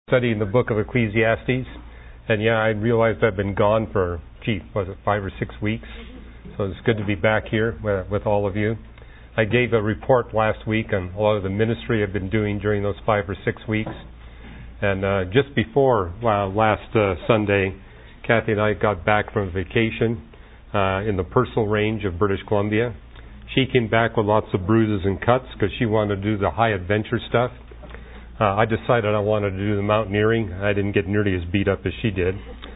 Studying the book of Ecclesiastes, and I realized I've been gone for, 5 or 6 weeks, so it's good to be back here with all of you. I gave a report last week on a lot of the ministry I've been doing during those 5 or 6 weeks, and just before last Sunday, Kathy and I got back from vacation in the Personal Range of British Columbia. She came back with lots of bruises and cuts because she wanted to do the high adventure stuff. I decided I wanted to do the mountaineering. I didn't get nearly as beat up as she did.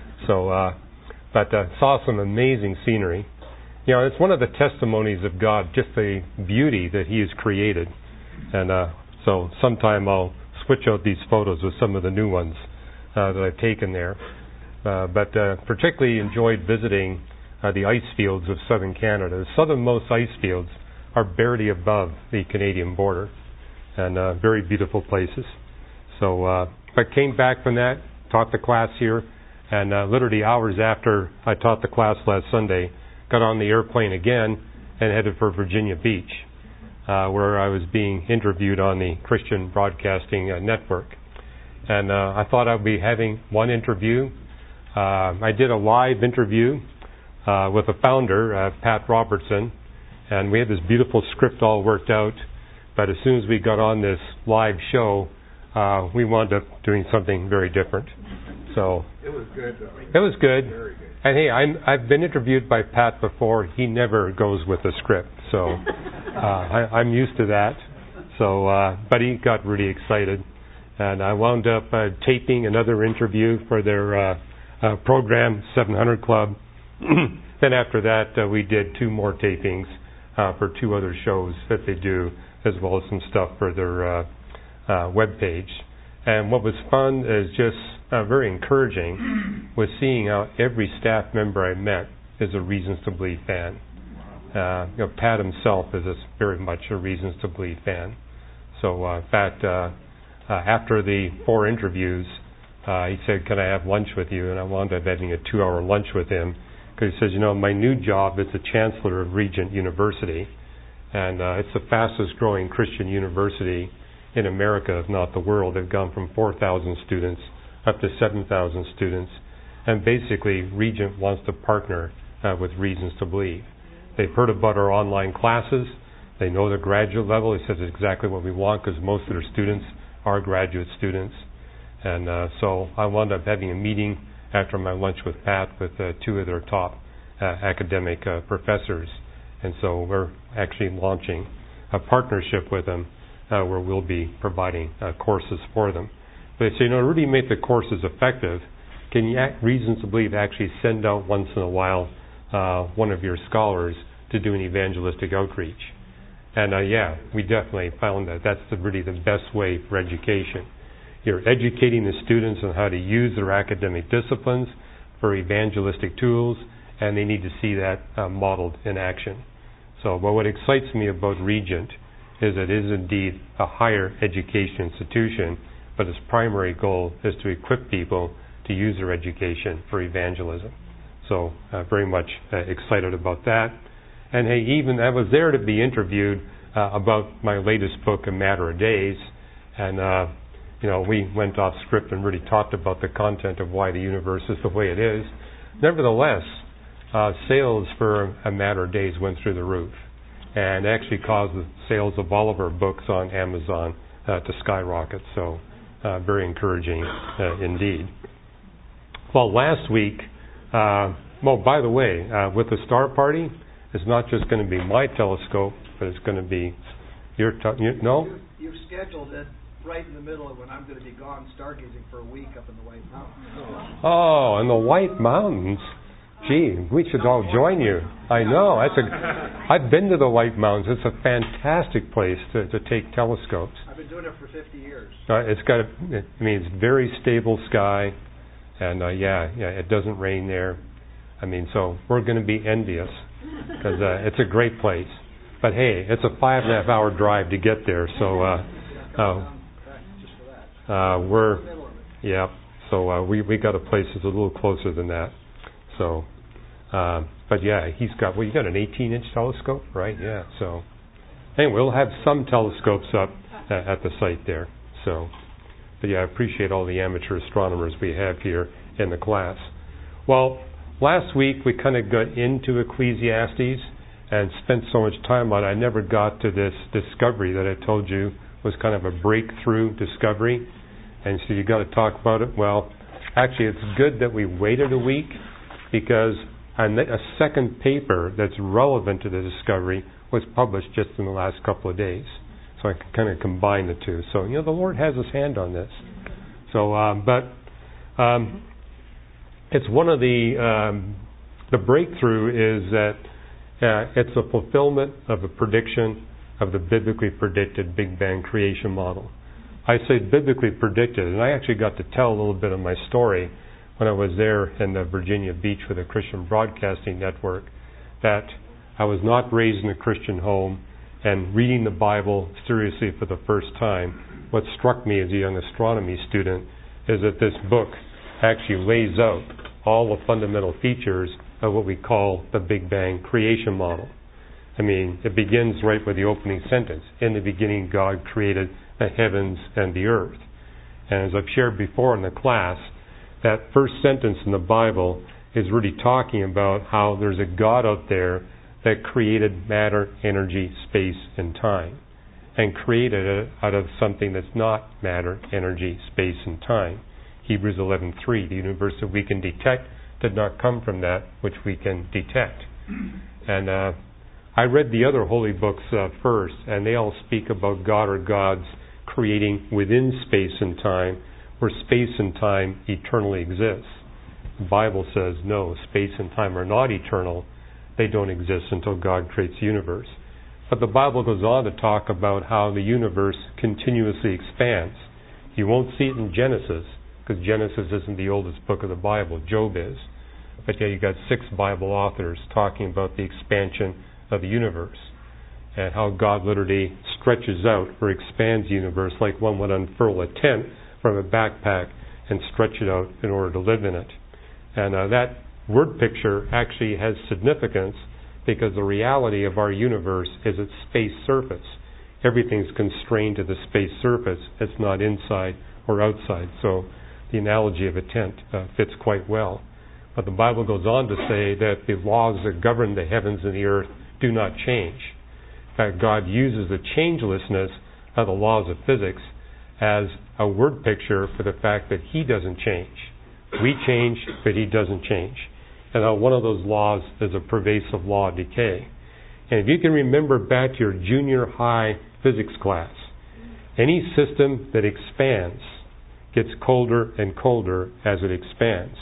But saw some amazing scenery. It's one of the testimonies of God, just the beauty that He has created. And so sometime I'll switch out these photos with some of the new ones that I've taken there. But particularly enjoyed visiting the ice fields of southern Canada. The southernmost ice fields are barely above the Canadian border. And very beautiful places. So I came back from that, taught the class here, and literally hours after I taught the class last Sunday, got on the airplane again and headed for Virginia Beach, where I was being interviewed on the Christian Broadcasting Network. And I thought I'd be having one interview. I did a live interview with the founder, Pat Robertson, and we had this beautiful script all worked out. But as soon as we got on this live show, we wound up doing something very different. So it was good. It was good. Very good. And hey, I've been interviewed by Pat before. He never goes with a script, so I'm used to that. So, but he got really excited, and I wound up taping another interview for their program, 700 Club. Then after that, we did 2 more tapings for 2 other shows that they do, as well as some stuff for their web page. And what was fun is just very encouraging was seeing how every staff member I met is a Reasons to Believe fan. Pat himself is very much a Reasons to Believe fan. So in fact, after the 4 interviews, he said, "Can I have lunch with you?" And I wound up having a 2-hour lunch with him because he says, my new job is the Chancellor of Regent University. And it's the fastest growing Christian university in America, if not the world. They've gone from 4,000 students up to 7,000 students. And basically, Regent wants to partner with Reasons to Believe. They've heard about our online classes. They know the graduate level. He says it's exactly what we want because most of their students are graduate students. And so I wound up having a meeting after my lunch with Pat with 2 of their top academic professors. And so we're actually launching a partnership with them where we'll be providing courses for them. But they say, to really make the courses effective, can you Reasons to Believe actually send out once in a while one of your scholars to do an evangelistic outreach? And we definitely found that that's really the best way for education. You're educating the students on how to use their academic disciplines for evangelistic tools, and they need to see that modeled in action. So what excites me about Regent is it is indeed a higher education institution, but its primary goal is to equip people to use their education for evangelism. So very much excited about that. And hey, even I was there to be interviewed about my latest book, A Matter of Days, and we went off script and really talked about the content of why the universe is the way it is. Nevertheless, sales for A Matter of Days went through the roof and actually caused the sales of all of our books on Amazon to skyrocket. So very encouraging indeed. Well, last week, by the way, with the Star Party, it's not just going to be my telescope, but it's going to be your no? You've scheduled it right in the middle of when I'm going to be gone stargazing for a week up in the White Mountains. Oh, in the White Mountains? Gee, we should all join you. I know. I've been to the White Mountains. It's a fantastic place to take telescopes. I've been doing it for 50 years. It's very stable sky, and it doesn't rain there. So we're going to be envious because it's a great place. But hey, it's a 5.5 hour drive to get there. So we got a place that's a little closer than that. So, he's got, you got an 18-inch telescope, right? Yeah. So, anyway, we'll have some telescopes up at the site there. So, But yeah, I appreciate all the amateur astronomers we have here in the class. Well, last week we kind of got into Ecclesiastes and spent so much time on it. I never got to this discovery that I told you was kind of a breakthrough discovery. And so you got to talk about it. Well, actually, it's good that we waited a week, because a second paper that's relevant to the discovery was published just in the last couple of days. So I can kind of combine the two. So, the Lord has His hand on this. So, it's one of the breakthrough is that it's a fulfillment of a prediction of the biblically predicted Big Bang creation model. I say biblically predicted, and I actually got to tell a little bit of my story when I was there in the Virginia Beach with the Christian Broadcasting Network, that I was not raised in a Christian home, and reading the Bible seriously for the first time, what struck me as a young astronomy student is that this book actually lays out all the fundamental features of what we call the Big Bang creation model. I mean, it begins right with the opening sentence. In the beginning, God created the heavens and the earth. And as I've shared before in the class, that first sentence in the Bible is really talking about how there's a God out there that created matter, energy, space, and time, and created it out of something that's not matter, energy, space, and time. Hebrews 11:3, the universe that we can detect did not come from that which we can detect. And I read the other holy books first, and they all speak about God or gods creating within space and time, where space and time eternally exists. The Bible says, no, space and time are not eternal. They don't exist until God creates the universe. But the Bible goes on to talk about how the universe continuously expands. You won't see it in Genesis, because Genesis isn't the oldest book of the Bible. Job is. But yeah, you've got 6 Bible authors talking about the expansion of the universe, and how God literally stretches out or expands the universe like one would unfurl a tent from a backpack and stretch it out in order to live in it. And that word picture actually has significance, because the reality of our universe is its space surface. Everything's constrained to the space surface. It's not inside or outside. So the analogy of a tent fits quite well. But the Bible goes on to say that the laws that govern the heavens and the earth do not change. In fact, God uses the changelessness of the laws of physics as a word picture for the fact that He doesn't change. We change, but He doesn't change. And one of those laws is a pervasive law of decay. And if you can remember back to your junior high physics class, any system that expands gets colder and colder as it expands.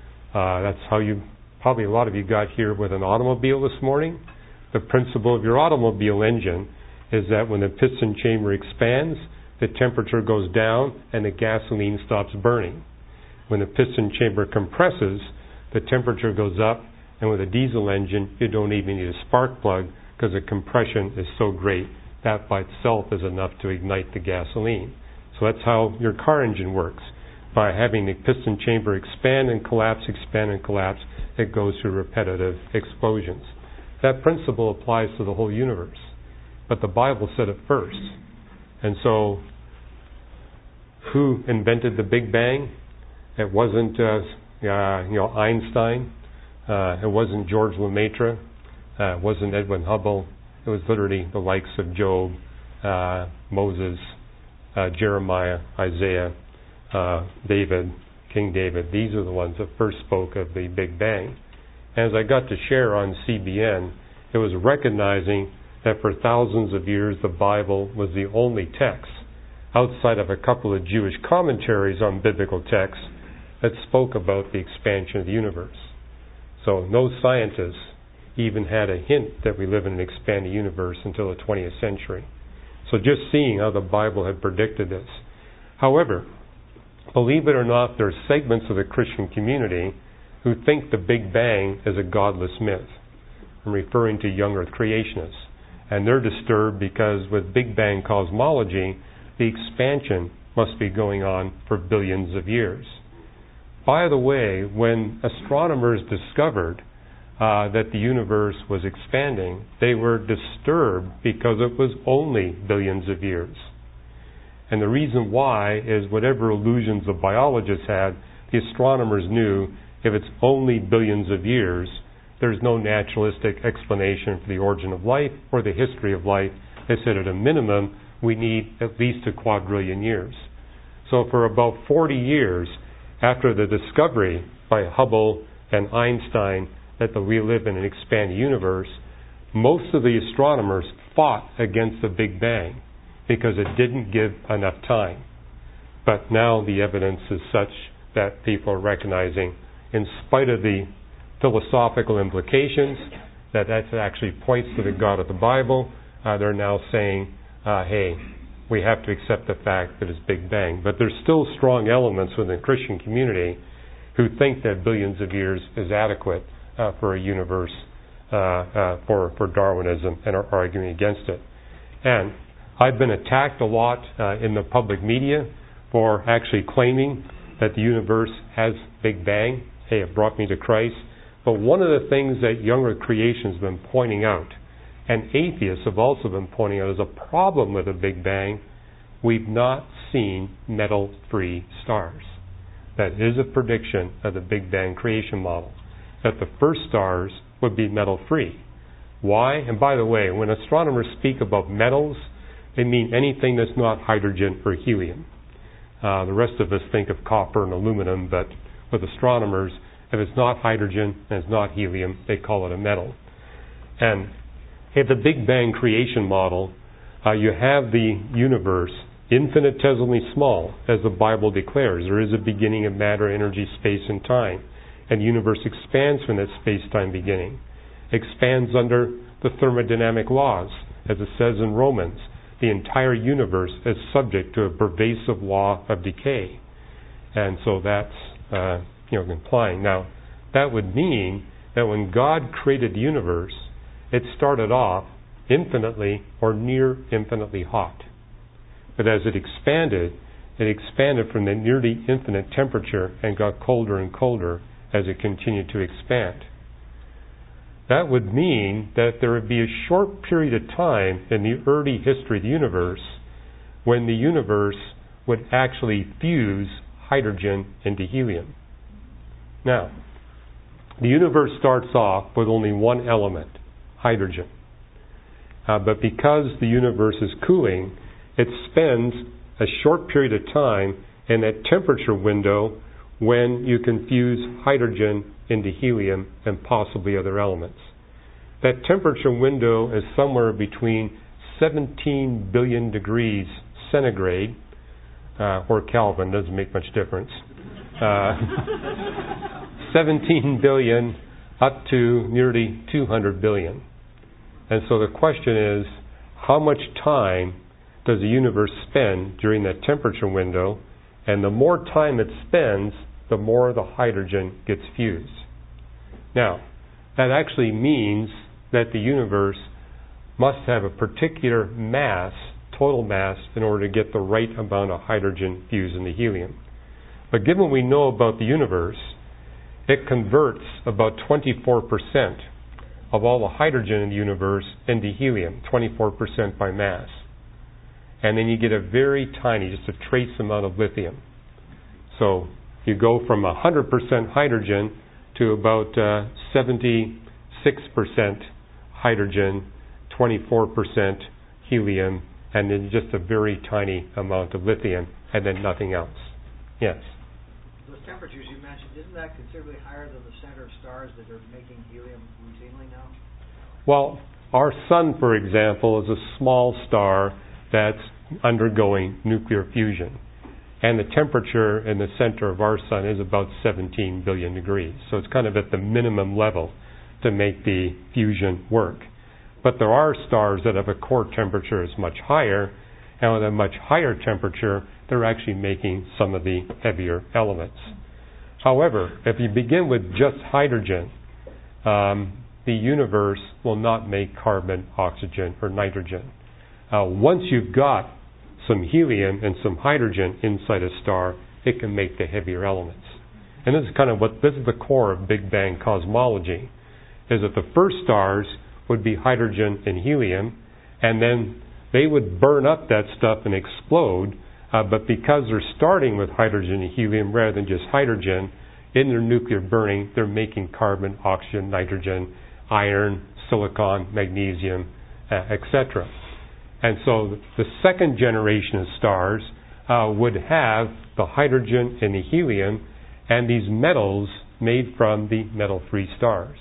That's how probably a lot of you got here with an automobile this morning. The principle of your automobile engine is that when the piston chamber expands, the temperature goes down and the gasoline stops burning. When the piston chamber compresses, the temperature goes up, and with a diesel engine, you don't even need a spark plug, because the compression is so great that by itself is enough to ignite the gasoline. So that's how your car engine works. By having the piston chamber expand and collapse, it goes through repetitive explosions. That principle applies to the whole universe. But the Bible said it first. And so, who invented the Big Bang? It wasn't Einstein. It wasn't George Lemaitre. It wasn't Edwin Hubble. It was literally the likes of Job, Moses, Jeremiah, Isaiah, David, King David. These are the ones that first spoke of the Big Bang. As I got to share on CBN, it was recognizing that for thousands of years the Bible was the only text, outside of a couple of Jewish commentaries on biblical texts, that spoke about the expansion of the universe. So no scientists even had a hint that we live in an expanding universe until the 20th century. So just seeing how the Bible had predicted this. However, believe it or not, there are segments of the Christian community who think the Big Bang is a godless myth. I'm referring to young earth creationists. And they're disturbed because with Big Bang cosmology, the expansion must be going on for billions of years. By the way, when astronomers discovered that the universe was expanding, they were disturbed because it was only billions of years. And the reason why is whatever illusions the biologists had, the astronomers knew if it's only billions of years, there's no naturalistic explanation for the origin of life or the history of life. They said at a minimum, we need at least a quadrillion years. So for about 40 years after the discovery by Hubble and Einstein that we live in an expanded universe, most of the astronomers fought against the Big Bang because it didn't give enough time. But now the evidence is such that people are recognizing, in spite of the philosophical implications, that actually points to the God of the Bible. They're now saying, hey, we have to accept the fact that it's Big Bang. But there's still strong elements within the Christian community who think that billions of years is adequate for a universe, for Darwinism, and are arguing against it. And I've been attacked a lot in the public media for actually claiming that the universe has Big Bang. Hey, it brought me to Christ. But one of the things that Younger Creation has been pointing out, and atheists have also been pointing out as a problem with the Big Bang, we've not seen metal-free stars. That is a prediction of the Big Bang creation model, that the first stars would be metal-free. Why? And by the way, when astronomers speak about metals, they mean anything that's not hydrogen or helium. The rest of us think of copper and aluminum, but with astronomers, if it's not hydrogen and it's not helium, they call it a metal. And in the Big Bang creation model, you have the universe infinitesimally small, as the Bible declares. There is a beginning of matter, energy, space, and time. And the universe expands from that space-time beginning. Expands under the thermodynamic laws. As it says in Romans, the entire universe is subject to a pervasive law of decay. And so that's implying. Now, that would mean that when God created the universe, it started off infinitely or near infinitely hot. But as it expanded from the nearly infinite temperature and got colder and colder as it continued to expand. That would mean that there would be a short period of time in the early history of the universe when the universe would actually fuse hydrogen into helium. Now, the universe starts off with only one element, hydrogen. But because the universe is cooling, it spends a short period of time in that temperature window when you can fuse hydrogen into helium and possibly other elements. That temperature window is somewhere between 17 billion degrees centigrade, or Kelvin, doesn't make much difference. 17 billion up to nearly 200 billion. And so the question is, how much time does the universe spend during that temperature window? And the more time it spends, the more the hydrogen gets fused. Now, that actually means that the universe must have a particular mass, total mass, in order to get the right amount of hydrogen fused into helium. But given what we know about the universe, it converts about 24% of all the hydrogen in the universe into helium, 24% by mass. And then you get a very tiny, just a trace amount of lithium. So you go from 100% hydrogen to about 76% hydrogen, 24% helium, and then just a very tiny amount of lithium, and then nothing else. Yes? Those temperatures you mentioned, isn't that considerably higher than the center of stars that are making helium routinely now? Well, our sun, for example, is a small star that's undergoing nuclear fusion. And the temperature in the center of our sun is about 17 billion degrees. So it's kind of at the minimum level to make the fusion work. But there are stars that have a core temperature that's much higher, and with a much higher temperature, they're actually making some of the heavier elements. However, if you begin with just hydrogen, the universe will not make carbon, oxygen, or nitrogen. Once you've got some helium and some hydrogen inside a star, it can make the heavier elements. And this is the core of Big Bang cosmology, is that the first stars would be hydrogen and helium, and then they would burn up that stuff and explode But because they're starting with hydrogen and helium rather than just hydrogen, in their nuclear burning, they're making carbon, oxygen, nitrogen, iron, silicon, magnesium, etc. And so the second generation of stars would have the hydrogen and the helium and these metals made from the metal-free stars.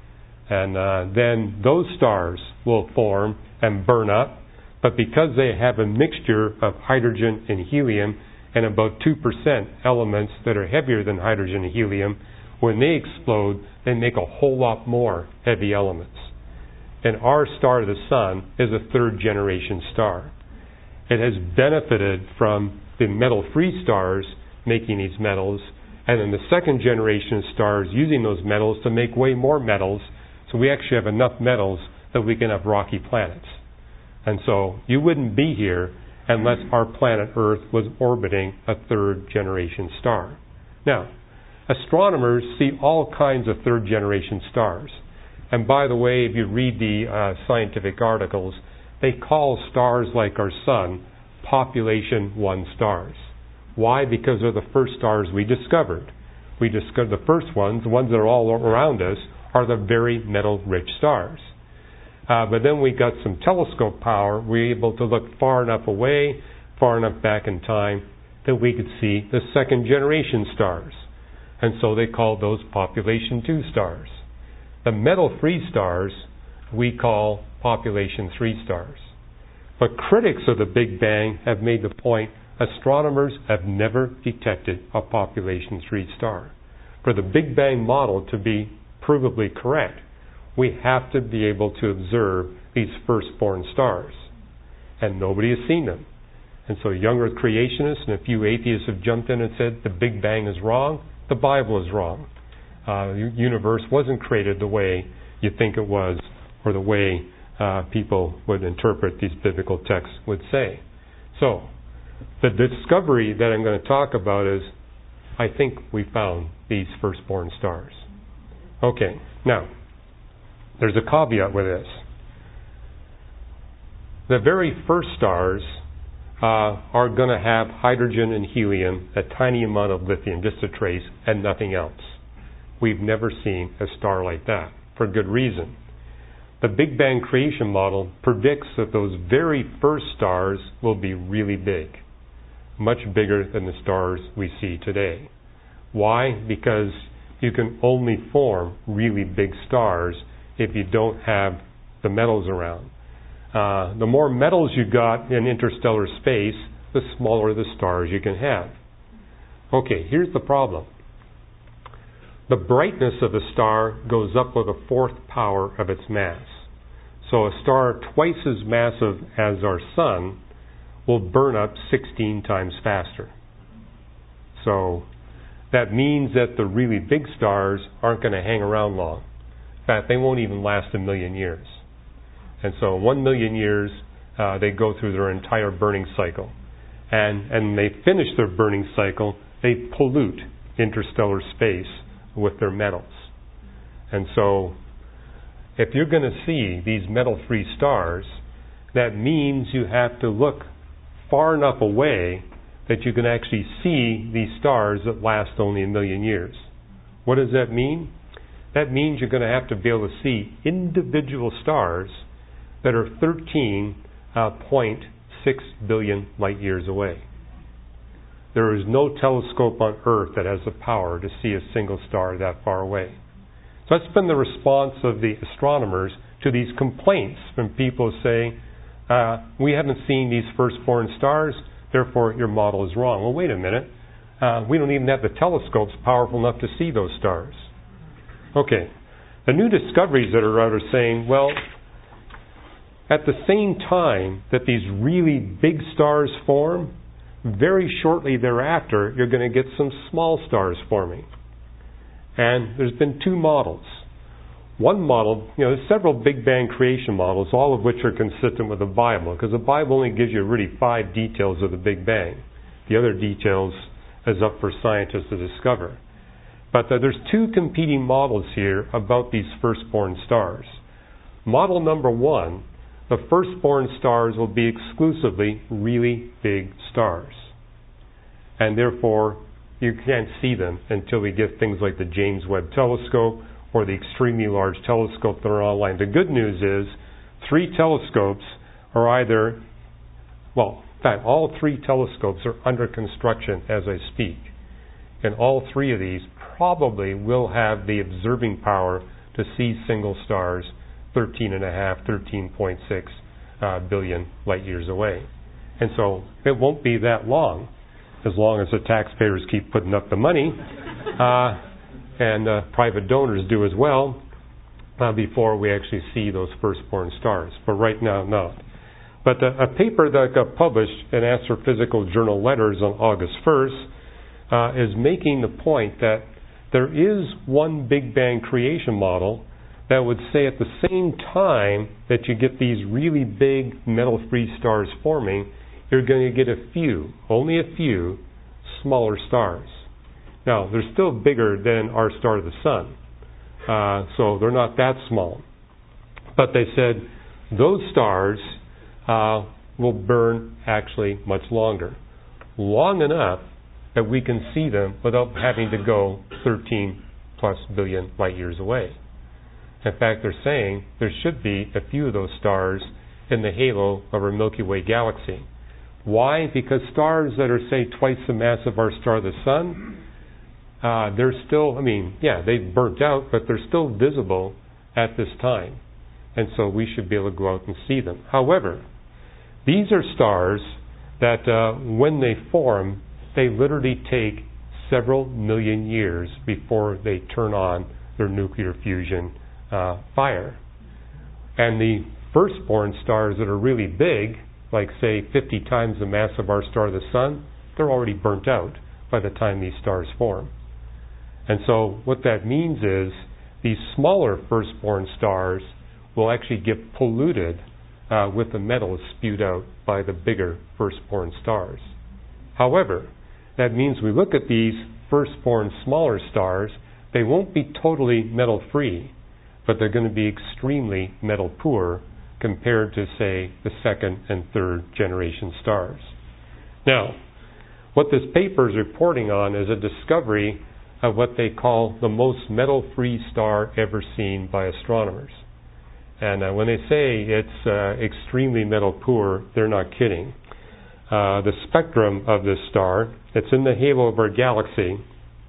And then those stars will form and burn up, but because they have a mixture of hydrogen and helium and about 2% elements that are heavier than hydrogen and helium, when they explode, they make a whole lot more heavy elements. And our star, the Sun, is a third-generation star. It has benefited from the metal-free stars making these metals, and then the second generation of stars using those metals to make way more metals, so we actually have enough metals that we can have rocky planets. And so you wouldn't be here unless our planet Earth was orbiting a third-generation star. Now, astronomers see all kinds of third-generation stars. And by the way, if you read the scientific articles, they call stars like our Sun population 1 stars. Why? Because they're the first stars we discovered. We discovered the first ones, the ones that are all around us, are the very metal-rich stars. But then we got some telescope power. We were able to look far enough away, far enough back in time, that we could see the second-generation stars. And so they called those population 2 stars. The metal-free stars we call population 3 stars. But critics of the Big Bang have made the point astronomers have never detected a population 3 star. For the Big Bang model to be provably correct, we have to be able to observe these firstborn stars. And nobody has seen them. And so young Earth creationists and a few atheists have jumped in and said the Big Bang is wrong, the Bible is wrong. The universe wasn't created the way you think it was, or the way people would interpret these biblical texts would say. So, the discovery that I'm going to talk about is, I think we found these firstborn stars. Okay, now, there's a caveat with this. The very first stars are going to have hydrogen and helium, a tiny amount of lithium, just a trace, and nothing else. We've never seen a star like that, for good reason. The Big Bang creation model predicts that those very first stars will be really big, much bigger than the stars we see today. Why? Because you can only form really big stars if you don't have the metals around. The more metals you got in interstellar space, the smaller the stars you can have. Okay, here's the problem. The brightness of a star goes up with a fourth power of its mass. So a star twice as massive as our Sun will burn up 16 times faster. So that means that the really big stars aren't going to hang around long. In fact, they won't even last 1 million years. And so 1 million years, they go through their entire burning cycle. And when they finish their burning cycle, they pollute interstellar space with their metals. And so if you're going to see these metal-free stars, that means you have to look far enough away that you can actually see these stars that last only 1 million years. What does that mean? That means you're going to have to be able to see individual stars that are 13.6 billion light years away. There is no telescope on Earth that has the power to see a single star that far away. So that's been the response of the astronomers to these complaints from people saying, we haven't seen these firstborn stars, therefore your model is wrong. Well, wait a minute. We don't even have the telescopes powerful enough to see those stars. Okay. The new discoveries that are out are saying, well, at the same time that these really big stars form, very shortly thereafter, you're going to get some small stars forming. And there's been 2 models. One model, there's several Big Bang creation models, all of which are consistent with the Bible, because the Bible only gives you really 5 details of the Big Bang. The other details is up for scientists to discover. But there's 2 competing models here about these firstborn stars. Model number 1, the firstborn stars will be exclusively really big stars. and therefore you can't see them until we get things like the James Webb Telescope or the extremely large telescope that are online. The good news is 3 telescopes are either, well, in fact, all 3 telescopes are under construction as I speak. And all 3 of these probably will have the observing power to see single stars 13.6 billion light years away. And so it won't be that long as the taxpayers keep putting up the money, and private donors do as well, before we actually see those firstborn stars. But right now, no. But a paper that got published in Astrophysical Journal Letters on August 1st is making the point that there is one Big Bang creation model that would say at the same time that you get these really big metal-free stars forming, you're going to get only a few, smaller stars. Now, they're still bigger than our star, the Sun, so they're not that small. But they said those stars will burn actually much longer, long enough that we can see them without having to go 13 plus billion light years away. In fact, they're saying there should be a few of those stars in the halo of our Milky Way galaxy. Why? Because stars that are, say, twice the mass of our star, the Sun, they're still, they've burnt out, but they're still visible at this time. And so we should be able to go out and see them. However, these are stars that when they form, they literally take several million years before they turn on their nuclear fusion fire. And the firstborn stars that are really big, like say 50 times the mass of our star, the Sun, they're already burnt out by the time these stars form. And so what that means is these smaller firstborn stars will actually get polluted with the metals spewed out by the bigger firstborn stars. However, that means we look at these firstborn smaller stars, they won't be totally metal-free, but they're going to be extremely metal-poor compared to, say, the second and third generation stars. Now, what this paper is reporting on is a discovery of what they call the most metal-free star ever seen by astronomers. And when they say it's extremely metal-poor, they're not kidding. The spectrum of this star, it's in the halo of our galaxy.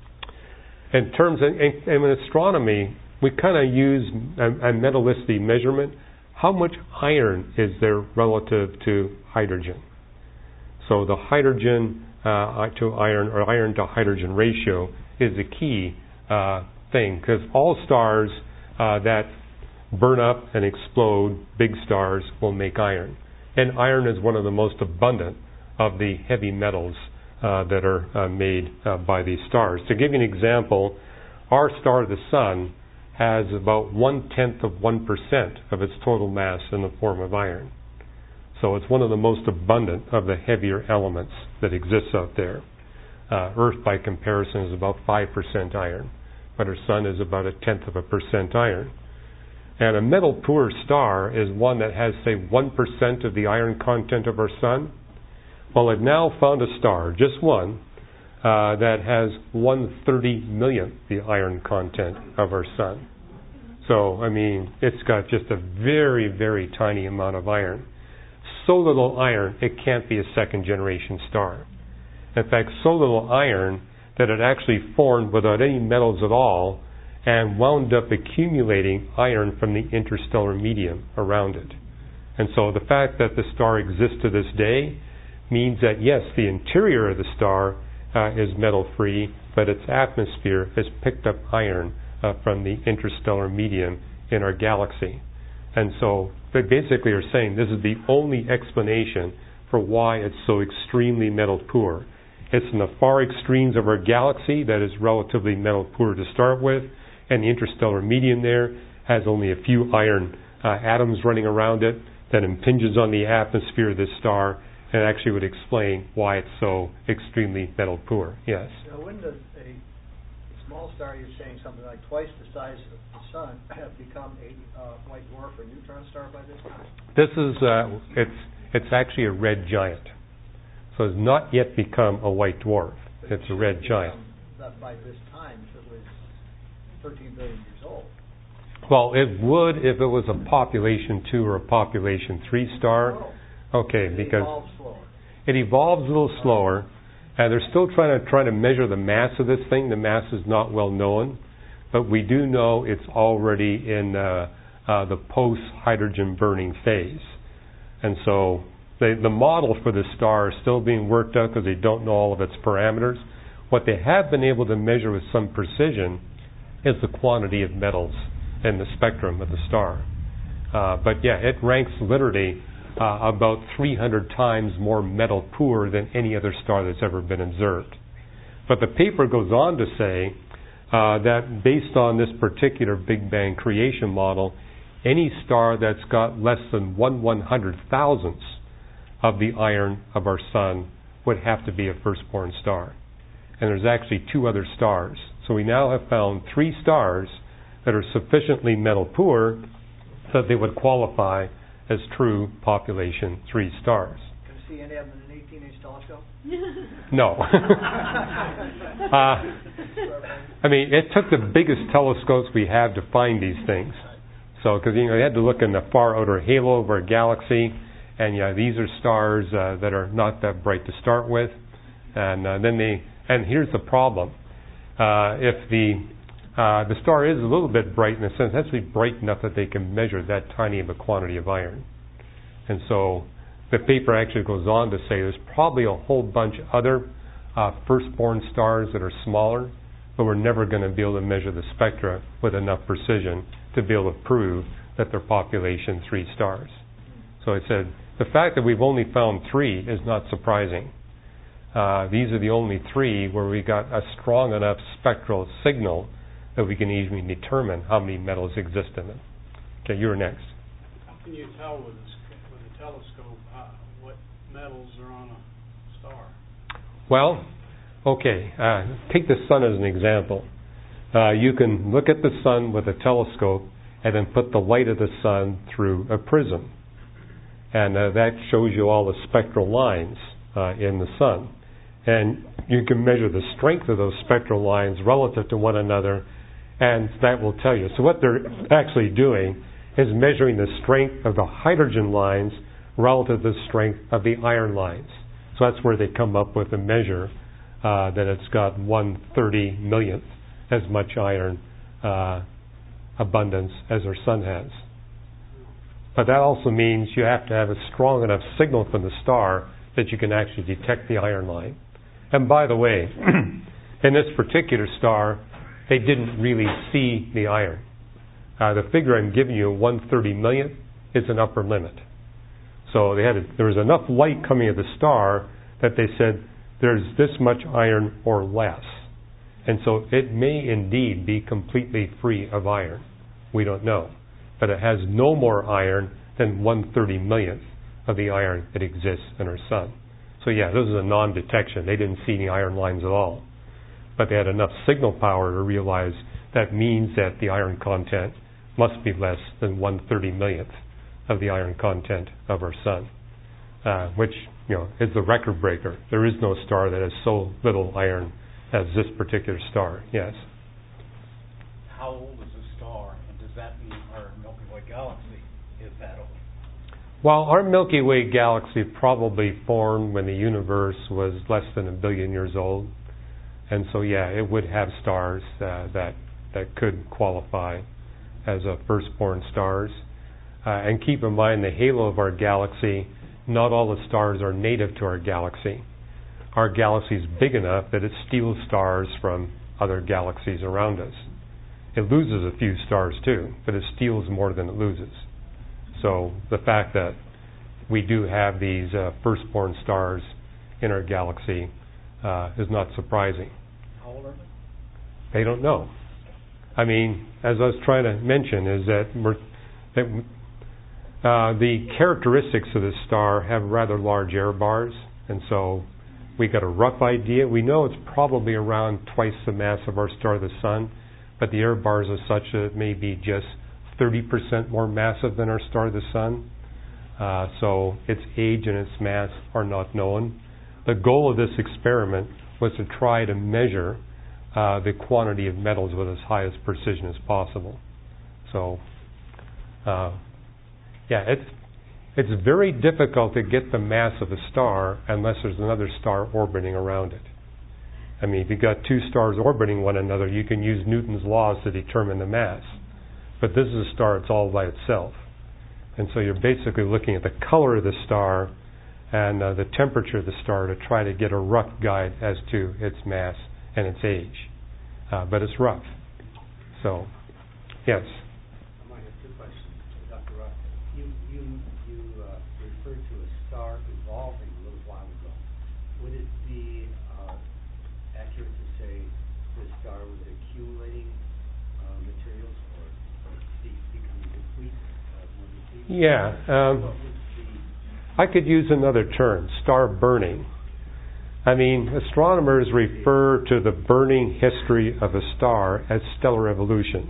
In terms of, in astronomy, we kind of use a metallicity measurement. How much iron is there relative to hydrogen? So the hydrogen to iron, or iron to hydrogen ratio, is a key thing, because all stars that burn up and explode, big stars, will make iron. And iron is one of the most abundant of the heavy metals that are made by these stars. To give you an example, our star, the Sun, has about 0.1% of its total mass in the form of iron. So it's one of the most abundant of the heavier elements that exists out there. Earth, by comparison, is about 5% iron, but our Sun is about 0.1% iron. And a metal-poor star is one that has, say, 1% of the iron content of our Sun. Well, I've now found a star, just one, that has 1/30 millionth the iron content of our Sun. So, it's got just a very, very tiny amount of iron. So little iron, it can't be a second-generation star. In fact, so little iron that it actually formed without any metals at all and wound up accumulating iron from the interstellar medium around it. And so the fact that the star exists to this day means that, yes, the interior of the star is metal-free, but its atmosphere has picked up iron from the interstellar medium in our galaxy. And so they basically are saying this is the only explanation for why it's so extremely metal-poor. It's in the far extremes of our galaxy that is relatively metal-poor to start with, and the interstellar medium there has only a few iron atoms running around it that impinges on the atmosphere of this star, and actually would explain why it's so extremely metal-poor. Yes? Now, wouldn't a small star, you're saying something like twice the size of the Sun, have become a white dwarf or neutron star by this time? This is, it's actually a red giant. So it's not yet become a white dwarf. It's a red giant. That by this time, if it was 13 billion years old. Well, it would if it was a population 2 or a population 3 star. Okay, because evolves slower. It evolves a little slower, and they're still trying to measure the mass of this thing. The mass is not well known, but we do know it's already in the post-hydrogen burning phase. And so the model for this star is still being worked out because they don't know all of its parameters. What they have been able to measure with some precision is the quantity of metals in the spectrum of the star. But yeah, it ranks literally about 300 times more metal poor than any other star that's ever been observed. But the paper goes on to say that based on this particular Big Bang creation model, any star that's got less than 1/100,000th of the iron of our sun would have to be a firstborn star. And there's actually 2 other stars. So we now have found 3 stars that are sufficiently metal poor that they would qualify as true population 3 stars. Can you see any of them in an 18-inch telescope? No. I mean, it took the biggest telescopes we have to find these things. So, because you had to look in the far outer halo of our galaxy, and these are stars that are not that bright to start with, and and here's the problem: if the star is a little bit bright in a sense, it has to be bright enough that they can measure that tiny of a quantity of iron. And so the paper actually goes on to say there's probably a whole bunch of other firstborn stars that are smaller, but we're never going to be able to measure the spectra with enough precision to be able to prove that they're population 3 stars. So it said the fact that we've only found 3 is not surprising. These are the only 3 where we got a strong enough spectral signal that we can easily determine how many metals exist in them. Okay, you're next. How can you tell with a telescope what metals are on a star? Well, okay, take the sun as an example. You can look at the sun with a telescope and then put the light of the sun through a prism. And that shows you all the spectral lines in the sun. And you can measure the strength of those spectral lines relative to one another, and that will tell you. So what they're actually doing is measuring the strength of the hydrogen lines relative to the strength of the iron lines. So that's where they come up with a measure that it's got 1/30 millionth as much iron abundance as our sun has. But that also means you have to have a strong enough signal from the star that you can actually detect the iron line. And by the way, in this particular star, they didn't really see the iron. The figure I'm giving you, 1/30 millionth, is an upper limit. So there was enough light coming at the star that they said there's this much iron or less. And so it may indeed be completely free of iron. We don't know. But it has no more iron than 1/30 millionth of the iron that exists in our sun. So yeah, this is a non-detection. They didn't see any iron lines at all. But they had enough signal power to realize that means that the iron content must be less than 1/30 millionth of the iron content of our sun, which is the record breaker. There is no star that has so little iron as this particular star. Yes. How old is the star, and does that mean our Milky Way galaxy is that old? Well, our Milky Way galaxy probably formed when the universe was less than 1 billion years old. And so, yeah, it would have stars that could qualify as firstborn stars. And keep in mind the halo of our galaxy, not all the stars are native to our galaxy. Our galaxy is big enough that it steals stars from other galaxies around us. It loses a few stars too, but it steals more than it loses. So the fact that we do have these firstborn stars in our galaxy is not surprising. How old are they? They don't know. I mean, as I was trying to mention, is that the characteristics of this star have rather large error bars, and so we got a rough idea. We know it's probably around twice the mass of our star, the sun, but the error bars are such that it may be just 30% more massive than our star, the sun. So its age and its mass are not known. the goal of this experiment was to try to measure the quantity of metals with as high as precision as possible. So, it's very difficult to get the mass of a star unless there's another star orbiting around it. I mean, if you've got two stars orbiting one another, you can use Newton's laws to determine the mass. But this is a star, it's all by itself. And so you're basically looking at the color of the star and the temperature of the star to try to get a rough guide as to its mass and its age. But it's rough. So, yes. I might have two questions, Dr. Rock. You referred to a star evolving a little while ago. Would it be accurate to say the star was accumulating materials or becoming deplete, more deplete? Yeah. I could use another term, star burning. I mean, astronomers refer to the burning history of a star as stellar evolution.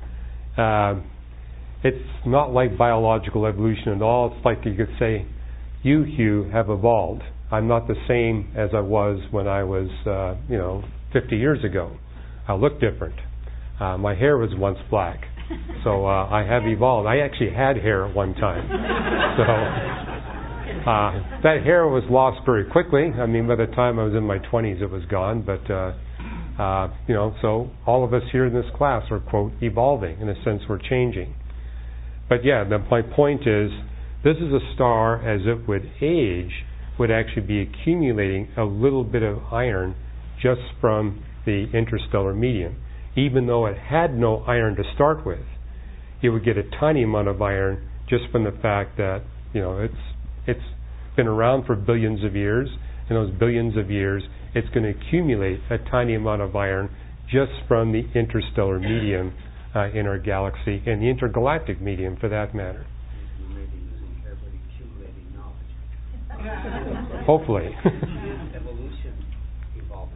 It's not like biological evolution at all. It's like you could say, you, Hugh, have evolved. I'm not the same as I was when I was, 50 years ago. I look different. My hair was once black. So I have evolved. I actually had hair at one time. So that hair was lost very quickly. I mean, by the time I was in my 20s, it was gone. But, so all of us here in this class are, quote, evolving. In a sense, we're changing. But yeah, my point is, this is a star, as it would age, would actually be accumulating a little bit of iron just from the interstellar medium. Even though it had no iron to start with, it would get a tiny amount of iron just from the fact that, it's been around for billions of years. In those billions of years, it's going to accumulate a tiny amount of iron just from the interstellar medium in our galaxy, and the intergalactic medium for that matter. You may be losing hair, but accumulating knowledge. Hopefully. Evolution evolving.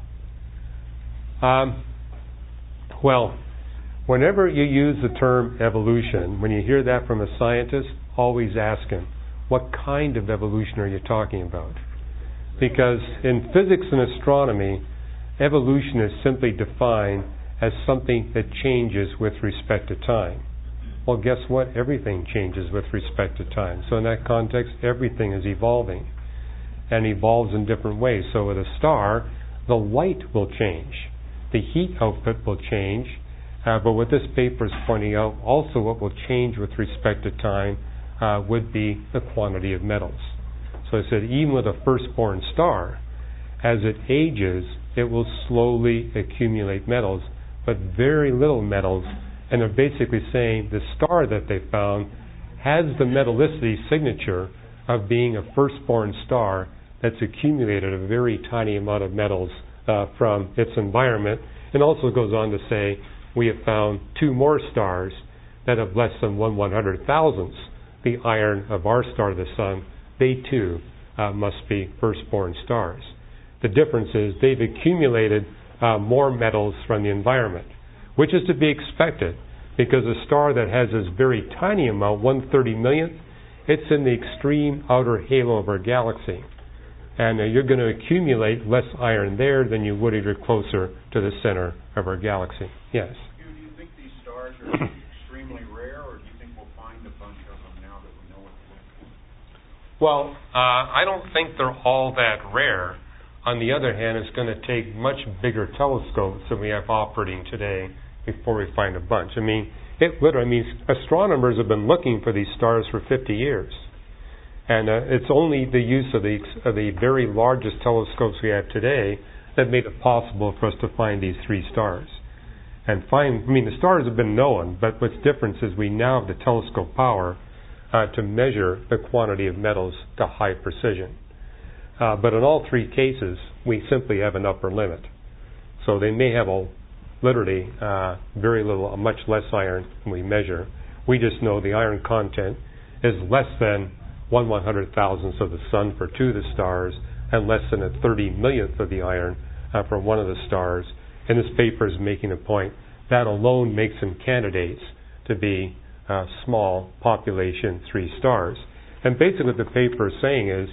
Well, whenever you use the term evolution, when you hear that from a scientist, always ask him, what kind of evolution are you talking about? Because in physics and astronomy, evolution is simply defined as something that changes with respect to time. Well, guess what? Everything changes with respect to time. So in that context, everything is evolving and evolves in different ways. So with a star, the light will change. The heat output will change. But what this paper is pointing out, also what will change with respect to time would be the quantity of metals. So I said, even with a firstborn star, as it ages, it will slowly accumulate metals, but very little metals. And they're basically saying the star that they found has the metallicity signature of being a firstborn star that's accumulated a very tiny amount of metals from its environment. And also goes on to say, we have found two more stars that have less than 1/100,000th the iron of our star, the Sun. They too must be firstborn stars. The difference is they've accumulated more metals from the environment, which is to be expected, because a star that has this very tiny amount, 1/30 millionth, it's in the extreme outer halo of our galaxy. And you're going to accumulate less iron there than you would if you're closer to the center of our galaxy. Yes? Do you think these stars are extremely rare, or do you think we'll find a bunch of them now that we know what to look for? Well, I don't think they're all that rare. On the other hand, it's going to take much bigger telescopes than we have operating today before we find a bunch. I mean, astronomers have been looking for these stars for 50 years. And it's only the use of the very largest telescopes we have today that made it possible for us to find these three stars. And the stars have been known, but what's different is we now have the telescope power to measure the quantity of metals to high precision. But in all three cases, we simply have an upper limit. So they may have literally very little, much less iron than we measure. We just know the iron content is less than 1/100,000th of the Sun for two of the stars, and less than a 30 millionth of the iron for one of the stars. And this paper is making a point that alone makes them candidates to be small population 3 stars. And basically what the paper is saying is